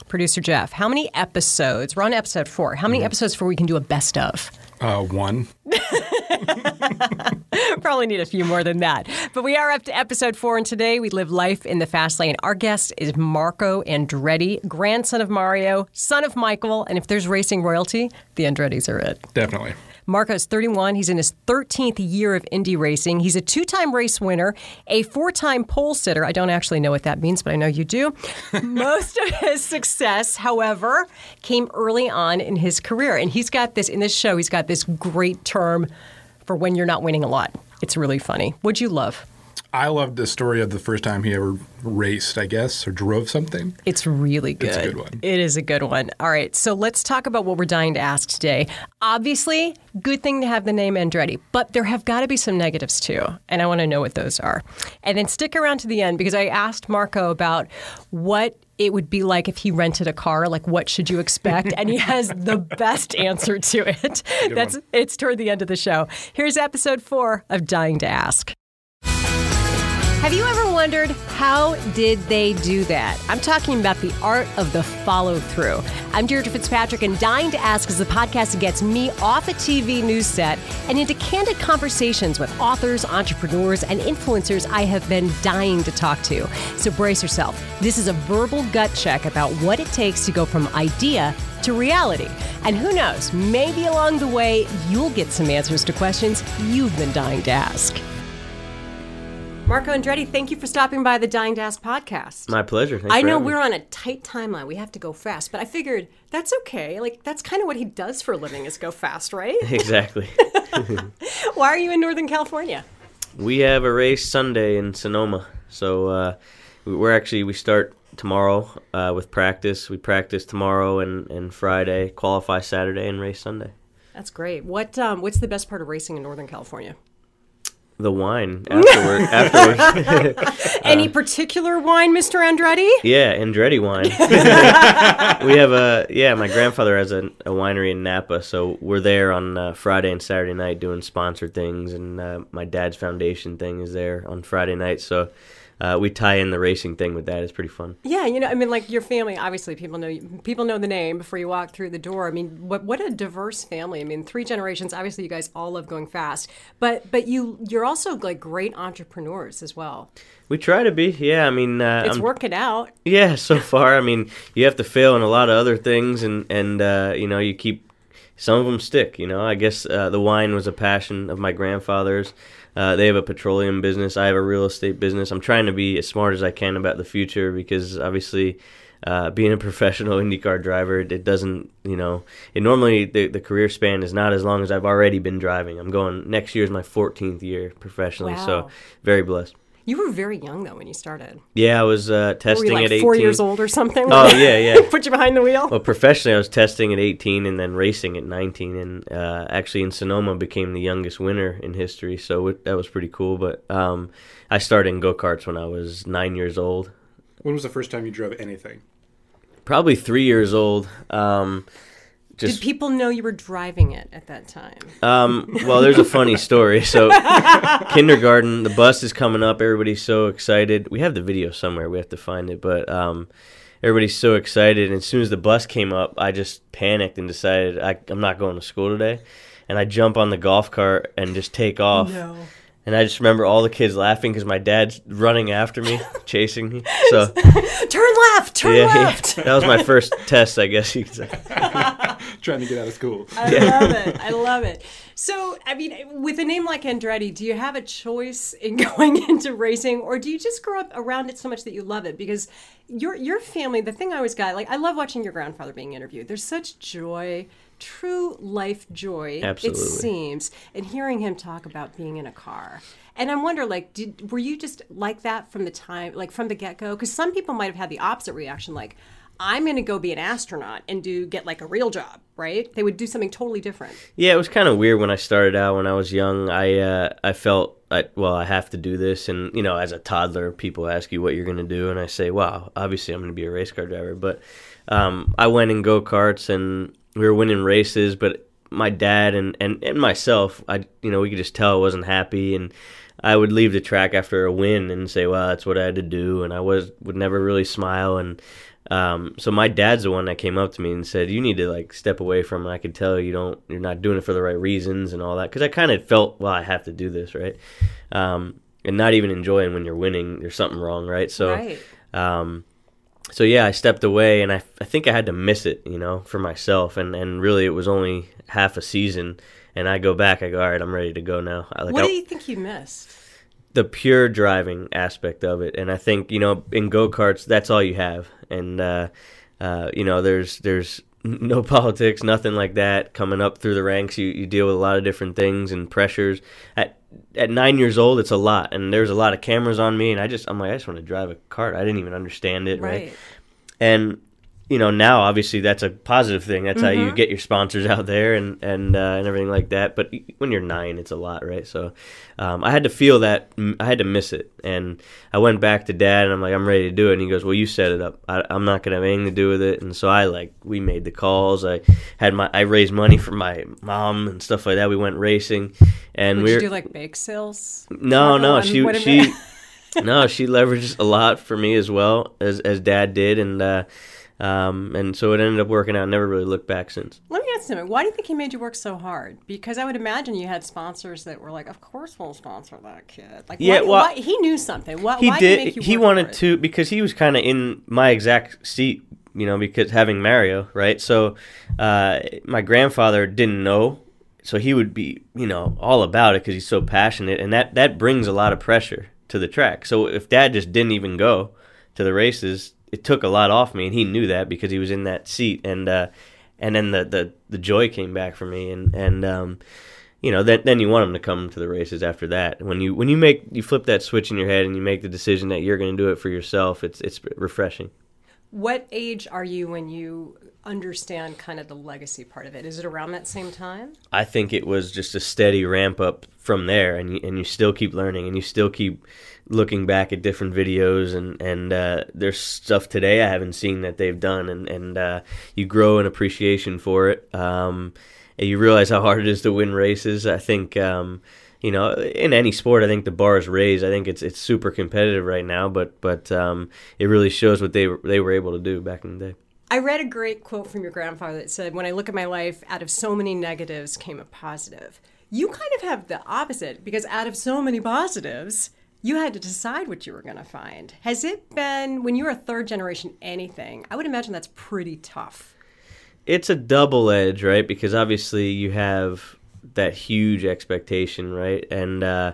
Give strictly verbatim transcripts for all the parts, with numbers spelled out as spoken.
producer Jeff, how many episodes? We're on episode four. How many mm-hmm. episodes before we can do a best of? Uh, one. Probably need a few more than that. But we are up to episode four, and today we live life in the fast lane. Our guest is Marco Andretti, grandson of Mario, son of Michael, and if there's racing royalty, the Andrettis are it. Definitely. Marco's thirty-one. He's in his thirteenth year of Indy racing. He's a two-time race winner, a four-time pole sitter. I don't actually know what that means, but I know you do. Most of his success, however, came early on in his career. And he's got this, in this show, he's got this great term for when you're not winning a lot. It's really funny. What'd you love? I loved the story of the first time he ever raced, I guess, or drove something. It's really good. It's a good one. It is a good one. All right, so let's talk about what we're dying to ask today. Obviously, good thing to have the name Andretti, but there have got to be some negatives too, and I want to know what those are. And then stick around to the end because I asked Marco about what it would be like if he rented a car, like what should you expect? And he has the best answer to it. That's one. It's toward the end of the show. Here's episode four of Dying to Ask. Have you ever wondered how did they do that? I'm talking about the art of the follow-through. I'm Deirdre Fitzpatrick, and Dying to Ask is the podcast that gets me off a T V news set and into candid conversations with authors, entrepreneurs, and influencers I have been dying to talk to. So brace yourself. This is a verbal gut check about what it takes to go from idea to reality. And who knows, maybe along the way, you'll get some answers to questions you've been dying to ask. Marco Andretti, thank you for stopping by the Dying to Ask podcast. My pleasure. Thanks I know we're on a tight timeline. We have to go fast, but I figured that's okay. Like, that's kind of what he does for a living is go fast, right? Exactly. Why are you in Northern California? We have a race Sunday in Sonoma. So uh, we're actually, we start tomorrow uh, with practice. We practice tomorrow and, and Friday, qualify Saturday, and race Sunday. That's great. What um, What's the best part of racing in Northern California? The wine afterward. afterwards. Any uh, particular wine, Mister Andretti? Yeah, Andretti wine. We have a yeah. My grandfather has a, a winery in Napa, so we're there on uh, Friday and Saturday night doing sponsored things, and uh, my dad's foundation thing is there on Friday night. So uh, we tie in the racing thing with that. It's pretty fun. Yeah, you know, I mean, like your family. Obviously, people know you, people know the name before you walk through the door. I mean, what what a diverse family. I mean, three generations. Obviously, you guys all love going fast, but but you you're also like great entrepreneurs as well. We try to be, yeah. I mean, uh, it's I'm, working out. Yeah, so far. I mean, you have to fail in a lot of other things, and and uh, you know, you keep some of them stick. You know, I guess uh, the wine was a passion of my grandfather's. Uh, they have a petroleum business. I have a real estate business. I'm trying to be as smart as I can about the future because obviously uh, being a professional IndyCar driver, it, it doesn't, you know, it normally the, the career span is not as long as I've already been driving. I'm going, next year is my fourteenth year professionally, wow. So very blessed. You were very young, though, when you started. Yeah, I was uh, testing were you, like, at eighteen. four years old or something? Oh, yeah, yeah. Put you behind the wheel? Well, professionally, I was testing at eighteen and then racing at nineteen. And uh, actually, in Sonoma, became the youngest winner in history. So it, that was pretty cool. But um, I started in go-karts when I was nine years old. When was the first time you drove anything? Probably three years old. Um, just, Did people know you were driving it at that time? Um, well, there's a funny story. So kindergarten, the bus is coming up. Everybody's so excited. We have the video somewhere. We have to find it. But um, everybody's so excited. And as soon as the bus came up, I just panicked and decided I, I'm not going to school today. And I jump on the golf cart and just take off. No. And I just remember all the kids laughing because my dad's running after me, chasing me. So turn left, turn yeah, left. Yeah. That was my first test, I guess you could say. Trying to get out of school. I yeah. love it. I love it. So, I mean, with a name like Andretti, do you have a choice in going into racing, or do you just grow up around it so much that you love it? Because your your family, the thing I always got, like, I love watching your grandfather being interviewed. There's such joy, true life joy, Absolutely. It seems, and hearing him talk about being in a car. And I wonder, like, did were you just like that from the time, like from the get-go? Because some people might have had the opposite reaction, like, I'm going to go be an astronaut and do get like a real job, right? They would do something totally different. Yeah, it was kind of weird when I started out. When I was young, I uh, I felt, I, well, I have to do this. And, you know, as a toddler, people ask you what you're going to do. And I say, wow, obviously I'm going to be a race car driver. But um, I went in go-karts and we were winning races. But my dad and, and, and myself, I you know, we could just tell I wasn't happy. And I would leave the track after a win and say, well, that's what I had to do. And I was would never really smile. And Um, so my dad's the one that came up to me and said, "You need to like step away from it. I could tell you don't, you're not doing it for the right reasons and all that." Because I kind of felt, well, I have to do this, right? Um, and not even enjoying when you're winning, there's something wrong, right? So, right. Um, so yeah, I stepped away, and I, I think I had to miss it, you know, for myself. And, and really, it was only half a season, and I go back, I go, all right, I'm ready to go now. I, like, what I, do you think you missed? The pure driving aspect of it. And I think, you know, in go-karts, that's all you have. And, uh, uh, you know, there's there's no politics, nothing like that. Coming up through the ranks, you, you deal with a lot of different things and pressures. At at nine years old, it's a lot. And there's a lot of cameras on me, and I just, I'm like, I just want to drive a kart. I didn't even understand it, right? Right. And, you know, now obviously that's a positive thing. That's Mm-hmm. how you get your sponsors out there and and uh, and everything like that. But when you're nine, it's a lot, right? So um, I had to feel that. I had to miss it, and I went back to Dad, and I'm like, I'm ready to do it. And he goes, well, you set it up. I, I'm not gonna have anything to do with it. And so I like we made the calls. I had my I raised money for my mom and stuff like that. We went racing, and Would we you were do like bake sales? no, Marco, no. on She what she event? no, she leveraged a lot for me as well as as Dad did, and. uh Um, and so it ended up working out. Never really looked back since. Let me ask you, why do you think he made you work so hard? Because I would imagine you had sponsors that were like, of course we'll sponsor that kid. Like, Yeah, why, well, why, he knew something. Why, He why did he did. make you He work wanted for it? to because he was kind of in my exact seat, you know, because having Mario, right? So uh, my grandfather didn't know, so he would be, you know, all about it because he's so passionate, and that that brings a lot of pressure to the track. So if Dad just didn't even go to the races, it took a lot off me, and he knew that because he was in that seat, and uh, and then the, the, the joy came back for me, and and um, you know, then then you want him to come to the races after that. When you when you make you flip that switch in your head and you make the decision that you're going to do it for yourself, it's it's refreshing. What age are you when you understand kind of the legacy part of it? Is it around that same time? I think it was just a steady ramp up from there, and you, and you still keep learning, and you still keep looking back at different videos, and and uh, there's stuff today I haven't seen that they've done, and and uh, you grow an appreciation for it, um, and you realize how hard it is to win races. I think. Um, You know, in any sport, I think the bar is raised. I think it's it's super competitive right now, but but um, it really shows what they they were able to do back in the day. I read a great quote from your grandfather that said, when I look at my life, out of so many negatives came a positive. You kind of have the opposite, because out of so many positives, you had to decide what you were going to find. Has it been, when you're a third generation anything, I would imagine that's pretty tough. It's a double edge, right? Because obviously you have that huge expectation, right? And, uh,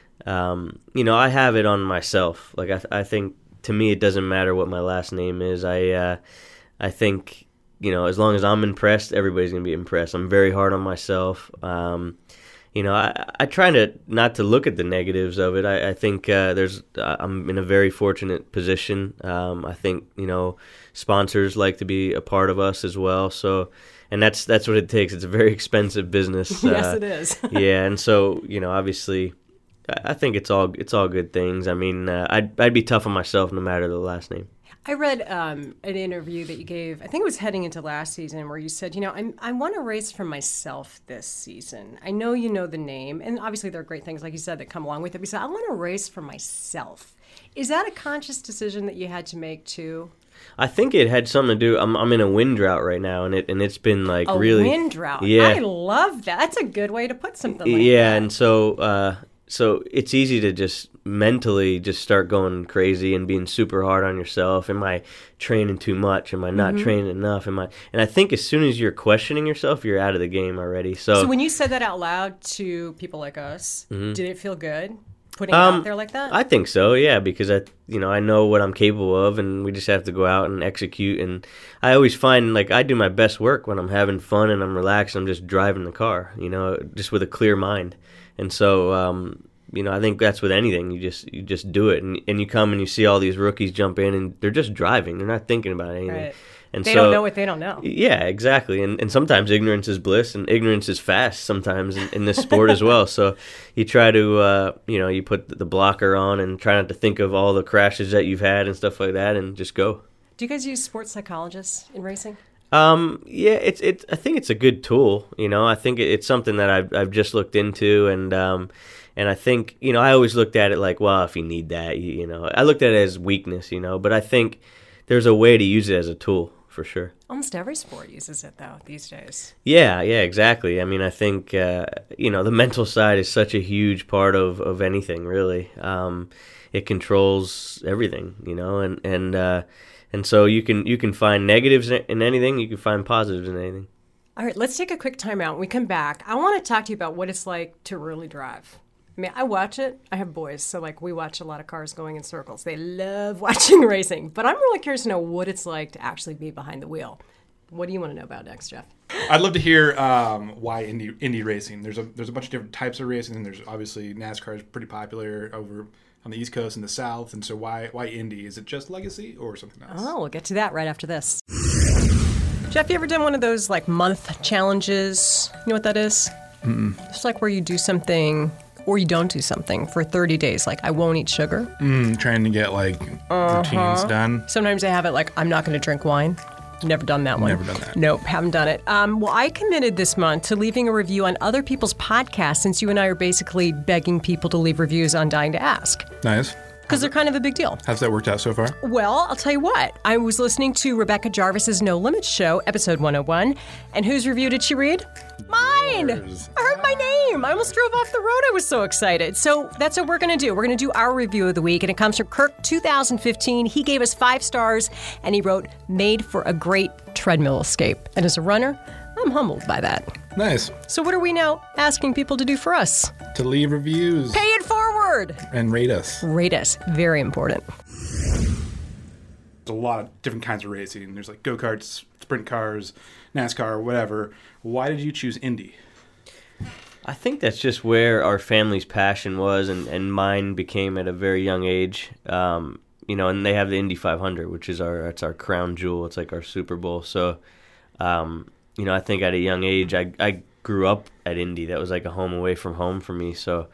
um, you know, I have it on myself. Like, I, th- I think, to me, it doesn't matter what my last name is. I, uh, I think, you know, as long as I'm impressed, everybody's going to be impressed. I'm very hard on myself. Um, you know, I, I try to not to look at the negatives of it. I, I think uh, there's, uh, I'm in a very fortunate position. Um, I think, you know, sponsors like to be a part of us as well. So, and that's that's what it takes. It's a very expensive business. Yes, uh, it is. yeah, and so, you know, obviously, I I think it's all it's all good things. I mean, uh, I'd I'd be tough on myself no matter the last name. I read um, an interview that you gave, I think it was heading into last season, where you said, you know, I'm, I want to race for myself this season. I know you know the name, and obviously there are great things, like you said, that come along with it. But you said, I want to race for myself. Is that a conscious decision that you had to make too? I think it had something to do. I'm I'm in a wind drought right now, and it and it's been like A really wind drought. Yeah, I love that. That's a good way to put something like yeah, that. and so uh, so it's easy to just mentally just start going crazy and being super hard on yourself. Am I training too much? Am I not Mm-hmm. training enough? Am I? And I think as soon as you're questioning yourself, you're out of the game already. So, So when you said that out loud to people like us, did it feel good putting it Um, out there like that? I think so, yeah, because I, you know, I know what I'm capable of, and we just have to go out and execute. And I always find, like, I do my best work when I'm having fun and I'm relaxed. I'm just driving the car, you know, just with a clear mind. And so, um, you know, I think that's with anything. You just you just do it, and and you come and you see all these rookies jump in, and they're just driving. They're not thinking about anything. Right. And They so, don't know what they don't know. Yeah, exactly. And and sometimes ignorance is bliss, and ignorance is fast sometimes in, in this sport as well. So you try to, uh, you know, you put the blocker on and try not to think of all the crashes that you've had and stuff like that, and just go. Do you guys use sports psychologists in racing? Um, yeah, it's it's. I think it's a good tool. You know, I think it, it's something that I've I've just looked into, and um, and I think, you know, I always looked at it like, well, if you need that, you, you know, I looked at it as weakness, you know, but I think there's a way to use it as a tool for sure. Almost every sport uses it, though, these days. Yeah, yeah, exactly. I mean, I think, uh, you know, the mental side is such a huge part of, of anything, really. Um, it controls everything, you know, and and uh, and so you can you can find negatives in anything, you can find positives in anything. All right, let's take a quick time out. When we come back, I want to talk to you about what it's like to really drive. I mean, I watch it. I have boys, so like we watch a lot of cars going in circles. They love watching racing, but I'm really curious to know what it's like to actually be behind the wheel. What do you want to know about next, Jeff? I'd love to hear um, why Indy Indy racing. There's a there's a bunch of different types of racing. There's obviously NASCAR is pretty popular over on the East Coast and the South, and so why why Indy? Is it just legacy or something else? Oh, we'll get to that right after this. Jeff, you ever done one of those like month challenges? You know what that is? Mm-mm. It's like where you do something or you don't do something for thirty days. Like I won't eat sugar. Mm, trying to get like uh-huh. routines done. Sometimes I have it like I'm not going to drink wine. Never done that one. Never done that. Nope, haven't done it. Um, well, I committed this month to leaving a review on other people's podcasts since you and I are basically begging people to leave reviews on Dying to Ask. Nice. Because they're kind of a big deal. How's that worked out so far? Well, I'll tell you what. I was listening to Rebecca Jarvis's No Limits show, episode one oh one. And whose review did she read? Mine! Yours. I heard my name. I almost drove off the road. I was so excited. So that's what we're going to do. We're going to do our review of the week. And it comes from Kirk two thousand fifteen. He gave us five stars. And he wrote, made for a great treadmill escape. And as a runner, I'm humbled by that. Nice. So what are we now asking people to do for us? To leave reviews. Pay it forward! And rate us. Rate us. Very important. There's a lot of different kinds of racing. There's like go-karts, sprint cars, NASCAR, whatever. Why did you choose Indy? I think that's just where our family's passion was, and, and mine became at a very young age. Um, you know, and they have the Indy five hundred, which is our it's our crown jewel. It's like our Super Bowl. So, um, you know, I think at a young age, I I grew up at Indy. That was like a home away from home for me. So,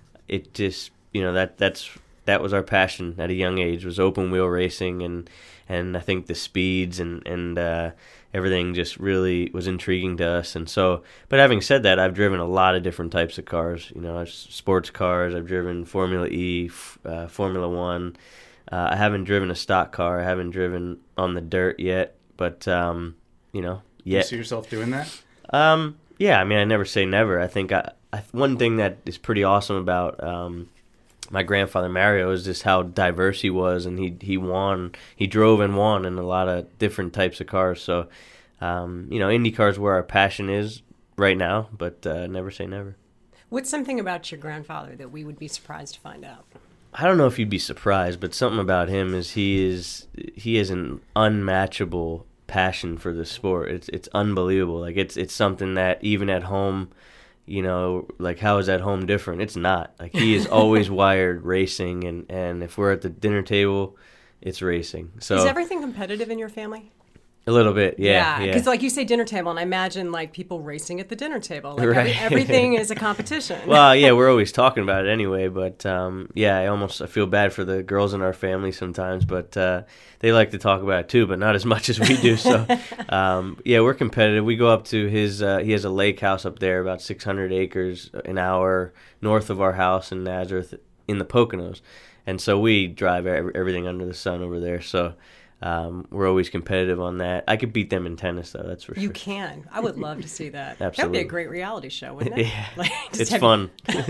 it just you know that that's that was our passion at a young age, was open wheel racing, and and I think the speeds and and uh, everything just really was intriguing to us. And so, but having said that, I've driven a lot of different types of cars. You know, sports cars. I've driven Formula E, uh, Formula One. Uh, I haven't driven a stock car. I haven't driven on the dirt yet. But um, you know, yet. You see yourself doing that? Um, yeah. I mean, I never say never. I think I, I one thing that is pretty awesome about um, my grandfather Mario is just how diverse he was, and he he won. He drove and won in a lot of different types of cars. So, um, you know, IndyCar is where our passion is right now. But uh, never say never. What's something about your grandfather that we would be surprised to find out? I don't know if you'd be surprised, but something about him is he is he is an unmatchable passion for the sport. It's it's unbelievable. Like it's it's something that even at home, you know, like how is at home different? It's not. Like he is always wired racing, and, and if we're at the dinner table, it's racing. So is everything competitive in your family? A little bit, yeah. Because yeah. like you say dinner table, and I imagine like people racing at the dinner table. Like right. every, everything is a competition. Well, yeah, we're always talking about it anyway. But um, yeah, I almost I feel bad for the girls in our family sometimes, but uh, they like to talk about it too, but not as much as we do. So um, yeah, we're competitive. We go up to his. Uh, he has a lake house up there, about six hundred acres, an hour north of our house in Nazareth, in the Poconos, and so we drive everything under the sun over there. So. Um, we're always competitive on that. I could beat them in tennis, though. That's for sure. You can. I would love to see that. Absolutely. That would be a great reality show, wouldn't it? Yeah, like, it's fun.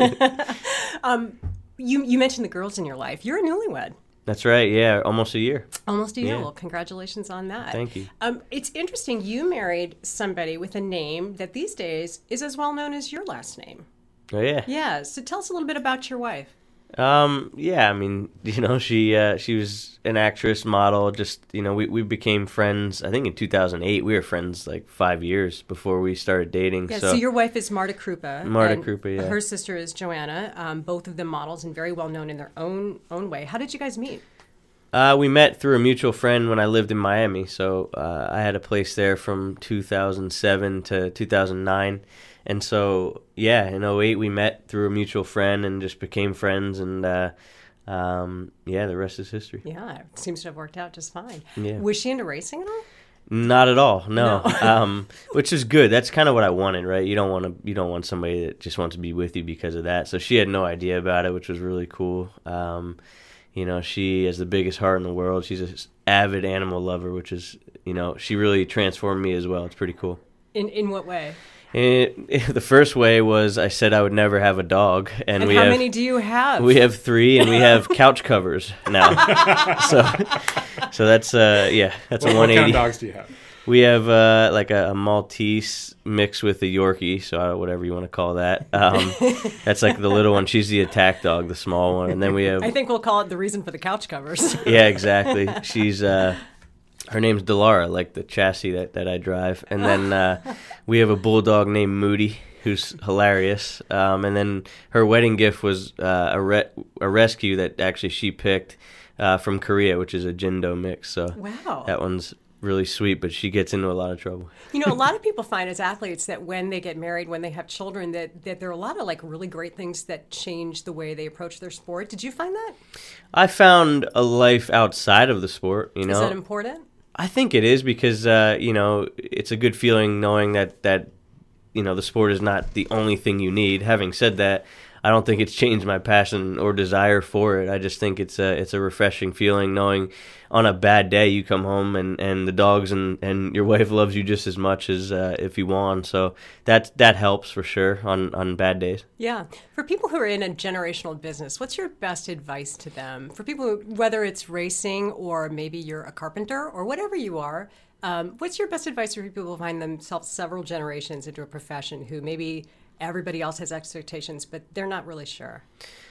um, you you mentioned the girls in your life. You're a newlywed. That's right. Yeah, almost a year. Almost a year. Yeah. Well, congratulations on that. Thank you. Um, it's interesting. You married somebody with a name that these days is as well known as your last name. Oh yeah. Yeah. So tell us a little bit about your wife. Um, yeah, I mean, you know, she uh, she was an actress, model. Just you know, we, we became friends. I think in two thousand eight, we were friends like five years before we started dating. Yeah. So, So your wife is Marta Krupa. Marta and Krupa, yeah. Her sister is Joanna. Um, both of them models and very well known in their own own way. How did you guys meet? Uh, we met through a mutual friend when I lived in Miami. So uh, I had a place there from two thousand seven to two thousand nine. And so, yeah, in oh eight we met through a mutual friend and just became friends. And, uh, um, yeah, the rest is history. Yeah, it seems to have worked out just fine. Yeah. Was she into racing at all? Not at all, no. No. um, which is good. That's kind of what I wanted, right? You don't want to, you don't want somebody that just wants to be with you because of that. So she had no idea about it, which was really cool. Um, you know, she has the biggest heart in the world. She's an avid animal lover, which is, you know, she really transformed me as well. It's pretty cool. In in what way? And it, the first way was I said I would never have a dog, and, And we how have many do you have? we have three, and we have couch covers now. so, so that's uh yeah, that's What, a what one kind of eighty. dogs do you have? We have uh like a, a Maltese mixed with a Yorkie, so uh, whatever you want to call that. Um, that's like the little one. She's the attack dog, the small one, and then we have I think we'll call it the reason for the couch covers. yeah, exactly. She's uh, her name's Delara, like the chassis that, that I drive. And then uh, we have a bulldog named Moody, who's hilarious. Um, and then her wedding gift was uh, a re- a rescue that actually she picked uh, from Korea, which is a Jindo mix. So Wow. that one's really sweet, but she gets into a lot of trouble. You know, a lot of people find as athletes that when they get married, when they have children, that, that there are a lot of like really great things that change the way they approach their sport. Did you find that? I found a life outside of the sport. You know, Is that important? I think it is because uh, you know, it's a good feeling knowing that that you know the sport is not the only thing you need. Having said that, I don't think it's changed my passion or desire for it. I just think it's a it's a refreshing feeling knowing on a bad day you come home and, and the dogs and, and your wife loves you just as much as uh, if you won. So that that helps for sure on, on bad days. Yeah. For people who are in a generational business, what's your best advice to them? For people, who, whether it's racing or maybe you're a carpenter or whatever you are, um, what's your best advice for people who find themselves several generations into a profession who maybe everybody else has expectations, but they're not really sure?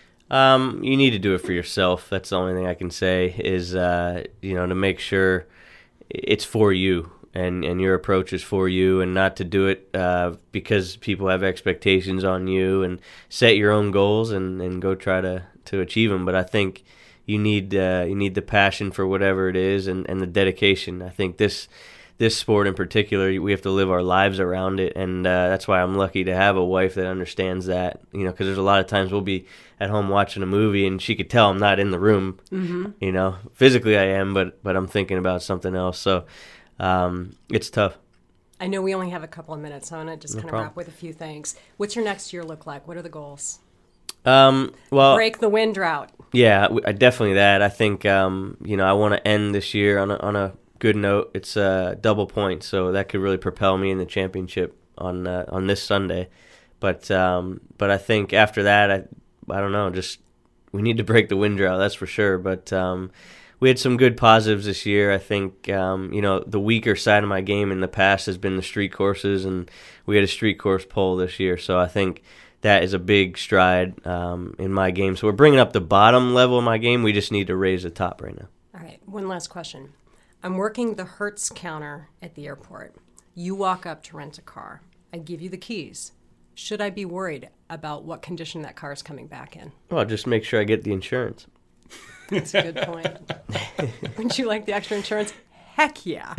Um, you need to do it for yourself. That's the only thing I can say is, uh, you know, to make sure it's for you and, and your approach is for you and not to do it uh, because people have expectations on you, and set your own goals and, and go try to, to achieve them. But I think you need uh, you need the passion for whatever it is and, and the dedication. I think this this sport in particular, we have to live our lives around it, and uh, that's why I'm lucky to have a wife that understands that. You know, because there's a lot of times we'll be at home watching a movie, and she could tell I'm not in the room. Mm-hmm. You know, physically I am, but but I'm thinking about something else. So um, it's tough. I know we only have a couple of minutes, so I want to just No kind of problem. wrap with a few things. What's your next year look like? What are the goals? Um, well, Break the wind drought. yeah, w- I definitely that. I think um, you know I want to end this year on a, on a good note. It's a double point, so that could really propel me in the championship on uh, on this Sunday. But um, but I think after that, I I don't know. Just we need to break the wind drought, that's for sure. But um, we had some good positives this year. I think um, you know the weaker side of my game in the past has been the street courses, and we had a street course pole this year. So I think that is a big stride um, in my game. So we're bringing up the bottom level of my game. We just need to raise the top right now. All right, one last question. I'm working the Hertz counter at the airport. You walk up to rent a car. I give you the keys. Should I be worried about what condition that car is coming back in? Well, just make sure I get the insurance. That's a good point. Wouldn't you like the extra insurance? Heck yeah.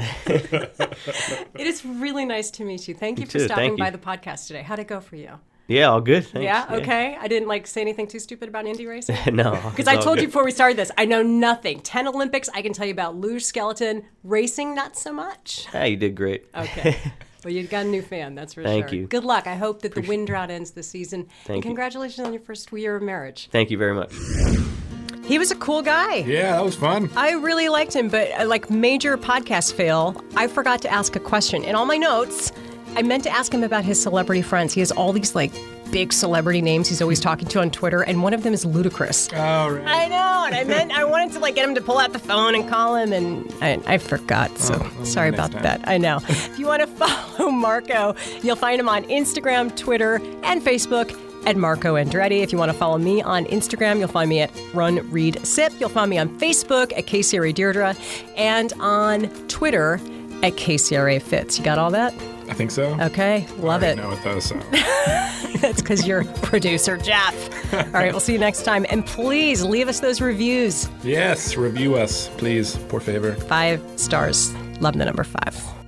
It is really nice to meet you. Thank you You for too. stopping Thank by you. the podcast today. How'd it go for you? Yeah, all good. Thanks. Yeah? Okay. I didn't like say anything too stupid about Indy racing? no. Because I told you before we started this, I know nothing. ten Olympics, I can tell you about luge, skeleton, racing, not so much. Yeah, you did great. Okay. Well, you've got a new fan, that's for Thank sure. you. Good luck. I hope that the wind drought ends this season. Thank and you. congratulations on your first year of marriage. Thank you very much. He was a cool guy. Yeah, that was fun. I really liked him, but uh, like major podcast fail, I forgot to ask a question. In all my notes, I meant to ask him about his celebrity friends. He has all these like big celebrity names he's always talking to on Twitter, and one of them is Ludacris. All right. I know, and I meant I wanted to like get him to pull out the phone and call him, and I, I forgot. So Oh, sorry next about time. that. I know. If you want to follow Marco, you'll find him on Instagram, Twitter, and Facebook at Marco Andretti. If you want to follow me on Instagram, you'll find me at Run Read Sip. You'll find me on Facebook at K C R A Deirdre, and on Twitter at K C R A Fitz. You got all that? I think so. Okay, love I it. know what those sound. That's because you're producer Jeff. All right, we'll see you next time. And please leave us those reviews. Yes, review us, please, por favor. Five stars. Love the number five.